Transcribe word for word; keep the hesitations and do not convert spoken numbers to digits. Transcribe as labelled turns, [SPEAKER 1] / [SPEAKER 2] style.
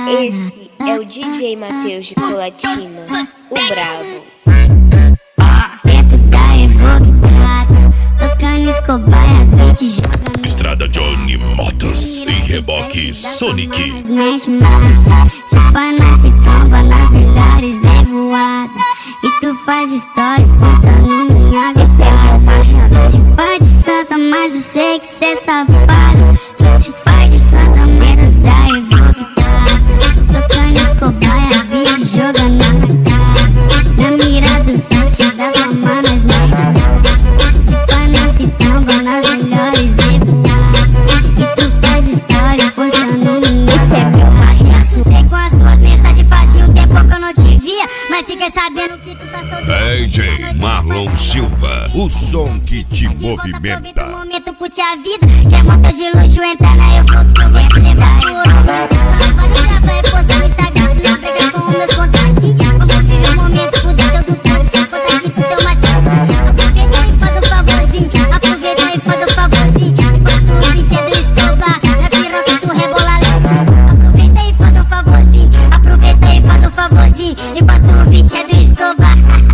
[SPEAKER 1] Esse é o D J Matheus de Colatina, o bravo.
[SPEAKER 2] Dentro da Evoque Prata, tocando Escobar, as beats jogando.
[SPEAKER 3] Estrada Johnny Motos e reboque Sonic.
[SPEAKER 2] Mete marcha, se pá nasce tomba nas melhores revoadas. E tu faz stories postando minha gozada. Se faz de santa, mas eu sei que cê é safado. Se se faz de santa, menos da Evoque Prata, tocando Escobar, as beats jogando na cara. Na mira do faixa da fama, nós mete marcha. Se pá nasce tomba nas melhores revoadas. E tu faz stories postando minha gozada. Assustei com as suas mensagens, fazia um tempo que eu não te via. Mas fiquei sabendo que tu tá solteiro.
[SPEAKER 3] D J Marlon Silva, o som que te movimenta.
[SPEAKER 2] Aproveita o momento, curte a vida. Quer motor de luxo, entra na Evoque, eu vou te levar pro ouro. Vale gravar e postar no Instagram, se não briga com os meus contatinhos. Vamos viver o momento, fuder todo tempo, sem contar que tu tem uma setinha. Aproveita e faz o favorzinho, aproveita e faz o favorzinho. Enquanto o beat é do Escobar, na piroca tu rebola lentinho. Aproveita e faz o favorzinho, aproveita e faz o favorzinho. Enquanto o beat é do Escobar.